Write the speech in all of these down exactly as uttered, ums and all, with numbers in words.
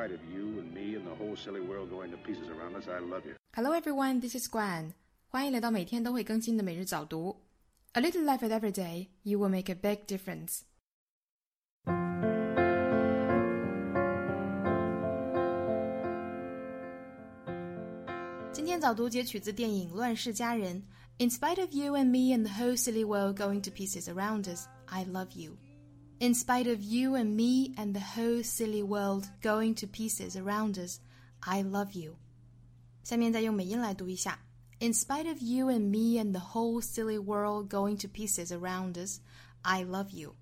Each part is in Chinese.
spite of you and me and the whole silly world going to pieces around us, I love you. Hello everyone, this is Guan. 欢迎来到每天都会更新的每日早读。A little effort every day, you will make a big difference. 今天早读节取自电影《乱世佳人》。In spite of you and me and the whole silly world going to pieces around us, I love you. In spite of you and me and the whole silly world going to pieces around us, I love you. 下面再用美音来读一下。In spite of you and me and the whole silly world going to pieces around us, I love you.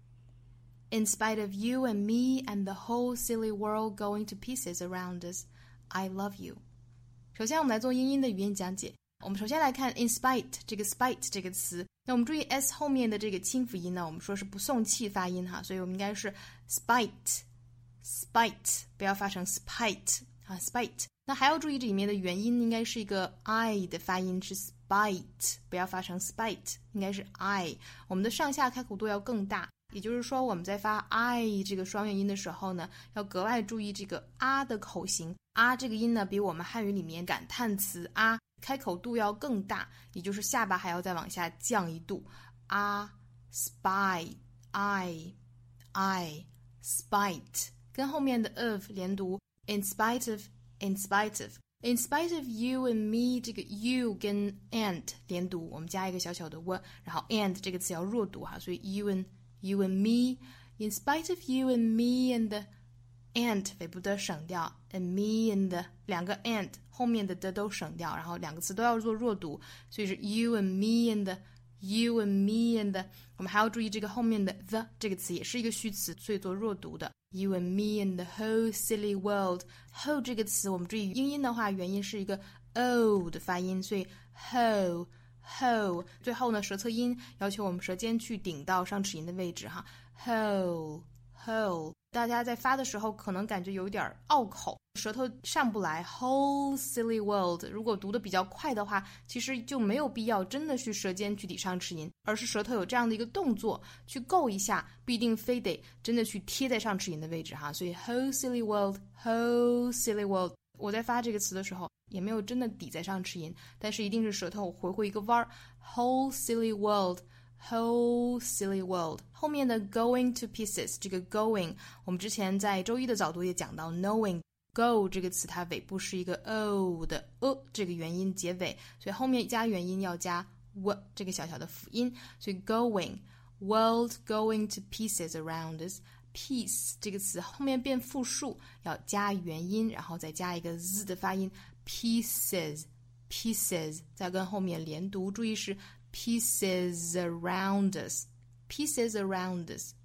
In spite of you and me and the whole silly world going to pieces around us, I love you. 首先我们来做英音的语音讲解。我们首先来看 in spite 这个 spite 这个词，那我们注意 s 后面的这个清辅音呢，我们说是不送气发音哈，所以我们应该是 spite spite 不要发成 spite 啊 spite。那还要注意这里面的元音应该是一个 i 的发音是 spite 不要发成 spite 应该是 i。 我们的上下开口度要更大，也就是说我们在发 i 这个双元音的时候呢，要格外注意这个啊的口型。啊这个音呢比我们汉语里面感叹词啊开口度要更大，也就是下巴还要再往下降一度。啊 spy I I spite 跟后面的 of 连读 in spite of in spite of in spite of you and me 这个 you 跟 and 连读，我们加一个小小的 w， 然后 and 这个词要弱读哈，所以 you and you and me in spite of you and me and the and 尾部的省掉 and me and the 两个 and 后面的的都省掉，然后两个词都要做弱读，所以是 you and me and the you and me and the 我们还要注意这个后面的 the 这个词也是一个虚词，所以做弱读的 you and me and the whole silly world whole 这个词我们注意英音的话元音是一个 o 的发音，所以 whole whole 最后呢舌侧音要求我们舌尖去顶到上齿龈的位置哈 whole whole 大家在发的时候可能感觉有点拗口，舌头上不来 whole silly world 如果读得比较快的话，其实就没有必要真的去舌尖去抵上齿龈，而是舌头有这样的一个动作去够一下，不一定非得真的去贴在上齿龈的位置哈，所以 whole silly world whole silly world 我在发这个词的时候也没有真的抵在上齿龈，但是一定是舌头回回一个弯 whole silly world whole silly world 后面的 going to pieces 这个 going 我们之前在周一的早读也讲到 knowing go 这个词它尾部是一个 o 的 o 这个元音结尾，所以后面加元音要加 w 这个小小的辅音，所以 going world going to pieces around us piece 这个词后面变复数要加元音，然后再加一个 z 的发音 pieces pieces 再跟后面连读，注意是pieces around us pieces around us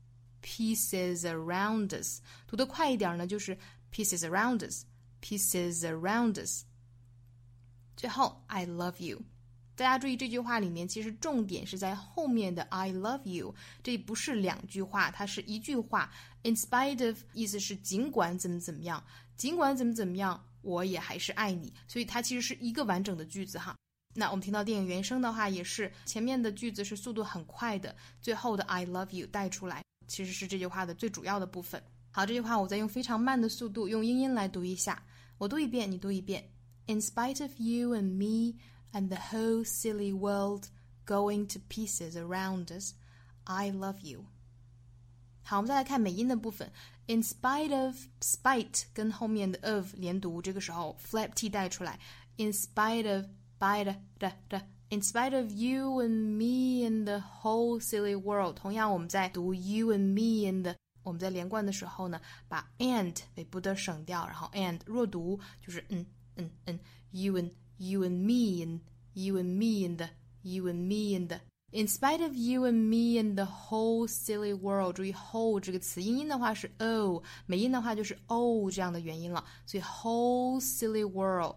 pieces around us 读得快一点呢就是 pieces around us pieces around us 最后 I love you 大家注意这句话里面其实重点是在后面的 I love you 这不是两句话，它是一句话 in spite of 意思是尽管怎么怎么样尽管怎么怎么样我也还是爱你，所以它其实是一个完整的句子哈。那我们听到电影原声的话也是前面的句子是速度很快的，最后的 I love you 带出来其实是这句话的最主要的部分。好，这句话我再用非常慢的速度用英音来读一下，我读一遍你读一遍 In spite of you and me and the whole silly world going to pieces around us I love you。 好，我们再来看美音的部分 In spite of spite 跟后面的 of 连读，这个时候 flap t 带出来 In spite of by the, the, the, in spite of you and me and the whole silly world 同样我们在读 you and me and the 我们在连贯的时候呢把 and 尾部的省掉，然后 and 弱读就是嗯嗯嗯 you and you and me and you and me and the you and me and the In spite of you and me and the whole silly world 注意 whole 这个词音音的话是 o 美音的话就是 o 这样的元音了，所以 whole silly world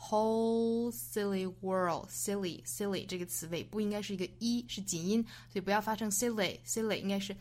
whole silly world silly silly 这个词尾部应该是一个一是紧音，所以不要发成 silly silly 应该是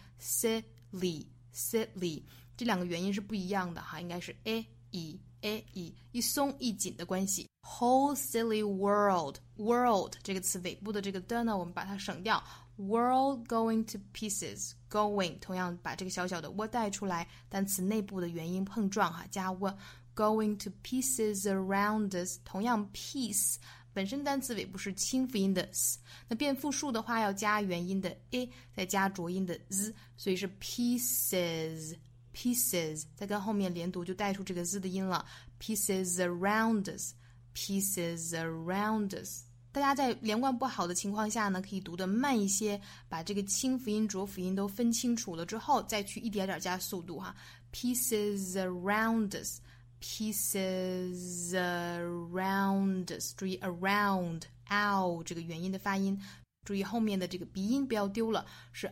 silly silly 这两个元音是不一样的哈，应该是 a e a e 一松一紧的关系 whole silly world world 这个词尾部的这个的呢我们把它省掉 world going to pieces going 同样把这个小小的 w 带出来，单词内部的元音碰撞哈，加 w going to pieces around us 同样 piece 本身单词尾部是清辅音的 s， 那变复数的话要加元音的 a 再加浊音的 z， 所以是 pieces pieces 再跟后面连读就带出这个 z 的音了， pieces around us pieces around us。 大家在连贯不好的情况下呢，可以读得慢一些，把这个清辅音浊辅音都分清楚了之后再去一点点加速度哈， pieces around us pieces around us， 注意 around ow 这个元音的发音，注意后面的这个鼻音不要丢了，是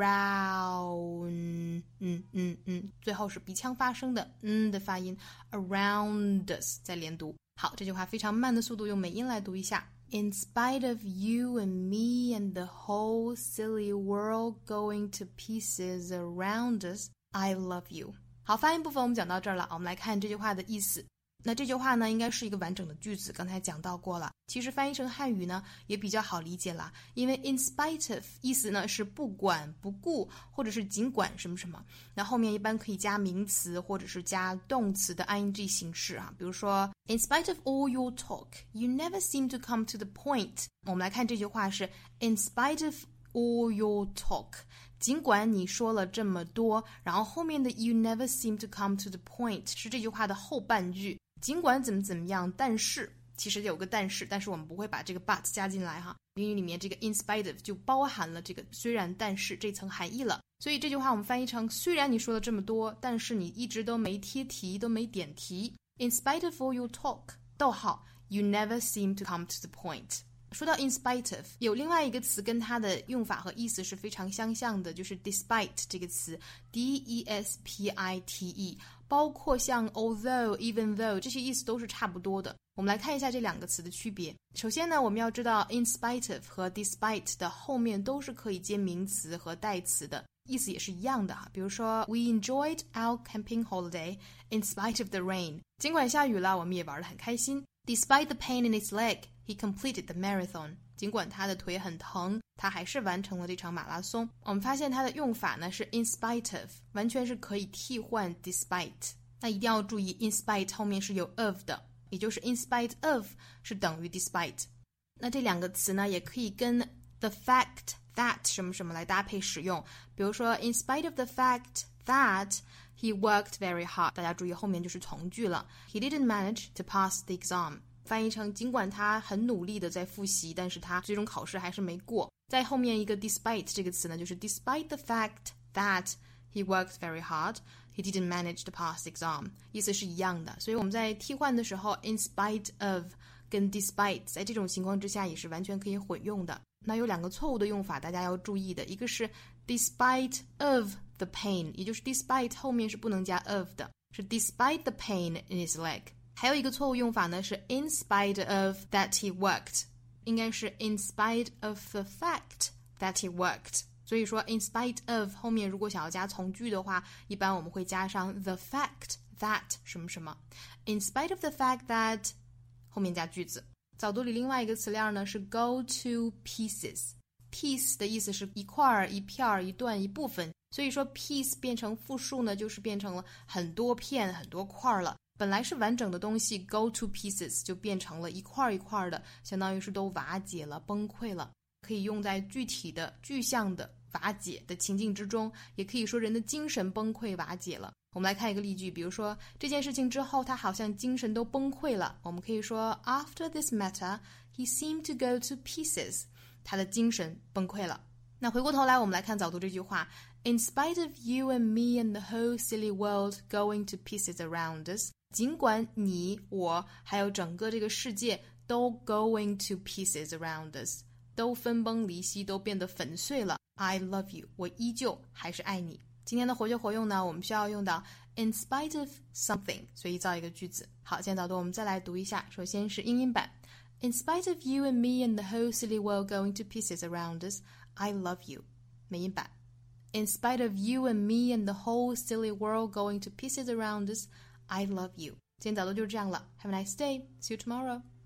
around 嗯嗯嗯，最后是鼻腔发声的嗯的发音 around us 再连读。好，这句话非常慢的速度用美音来读一下， In spite of you and me and the whole silly world going to pieces around us, I love you。 好，发音部分我们讲到这儿了，我们来看这句话的意思。那这句话呢应该是一个完整的句子，刚才讲到过了，其实翻译成汉语呢也比较好理解啦，因为 in spite of 意思呢是不管不顾或者是尽管什么什么，那后面一般可以加名词或者是加动词的 ing 形式啊，比如说 in spite of all your talk you never seem to come to the point。 我们来看这句话是 in spite of all your talk， 尽管你说了这么多，然后后面的 you never seem to come to the point 是这句话的后半句，尽管怎么怎么样，但是其实有个但是，但是我们不会把这个 but 加进来哈。英语里面这个 in spite of 就包含了这个虽然但是这层含义了，所以这句话我们翻译成虽然你说了这么多，但是你一直都没贴题，都没点题。In spite of all your talk， 逗号 you never seem to come to the point。说到 in spite of， 有另外一个词跟它的用法和意思是非常相像的，就是 despite 这个词 D E S P I T E， 包括像 although even though 这些意思都是差不多的。我们来看一下这两个词的区别。首先呢，我们要知道 in spite of 和 despite 的后面都是可以接名词和代词的，意思也是一样的哈。比如说 We enjoyed our camping holiday in spite of the rain， 尽管下雨了我们也玩得很开心。 Despite the pain in his leg He completed the marathon， 尽管他的腿很疼，他还是完成了这场马拉松。我们发现它的用法呢是 in spite of， 完全是可以替换 despite。 那一定要注意 in spite 后面是有 of 的，也就是 in spite of 是等于 despite。 那这两个词呢也可以跟 the fact that 什么什么来搭配使用，比如说 in spite of the fact that he worked very hard， 大家注意后面就是从句了， he didn't manage to pass the exam，翻译成尽管他很努力的在复习，但是他最终考试还是没过。在后面一个 despite 这个词呢，就是 despite the fact that he worked very hard, he didn't manage to pass the exam， 意思是一样的。所以我们在替换的时候 in spite of 跟 despite 在这种情况之下也是完全可以混用的。那有两个错误的用法大家要注意的，一个是 despite of the pain， 也就是 despite 后面是不能加 of 的，是 despite the pain in his leg。还有一个错误用法呢是 in spite of that he worked， 应该是 in spite of the fact that he worked。 所以说 in spite of 后面如果想要加从句的话，一般我们会加上 the fact that 什么什么， in spite of the fact that 后面加句子。早读里另外一个词链呢是 go to pieces， piece 的意思是一块一片一段一部分，所以说 piece 变成复数呢就是变成了很多片很多块了。本来是完整的东西 go to pieces 就变成了一块一块的，相当于是都瓦解了崩溃了，可以用在具体的具象的瓦解的情境之中，也可以说人的精神崩溃瓦解了。我们来看一个例句，比如说这件事情之后他好像精神都崩溃了，我们可以说 After this matter he seemed to go to pieces， 他的精神崩溃了。那回过头来我们来看早读这句话， In spite of you and me and the whole silly world going to pieces around us， 尽管你我还有整个这个世界都 going to pieces around us， 都分崩离析，都变得粉碎了， I love you， 我依旧还是爱你。今天的活学活用呢，我们需要用到 in spite of something， 所以造一个句子。好，今天早读我们再来读一下，首先是英音版， In spite of you and me and the whole silly world going to pieces around us, I love you。 美音版， In spite of you and me and the whole silly world going to pieces around us, I love you。 今天早读就是这样了， Have a nice day, see you tomorrow。